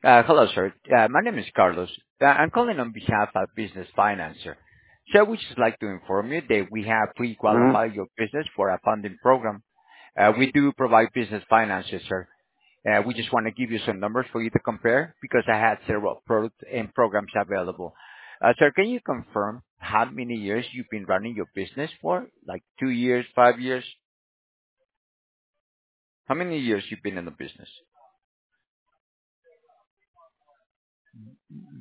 Hello, sir. My name is Carlos. I'm calling on behalf of Business Financer. So I would just like to inform you that we have Mhm. pre-qualified your business for a funding program. We do provide business finances, sir. We just want to give you some numbers for you to compare because I had several products and programs available. Sir, can you confirm how many years you've been running your business for? Like 2 years, 5 years? How many years you've been in the business?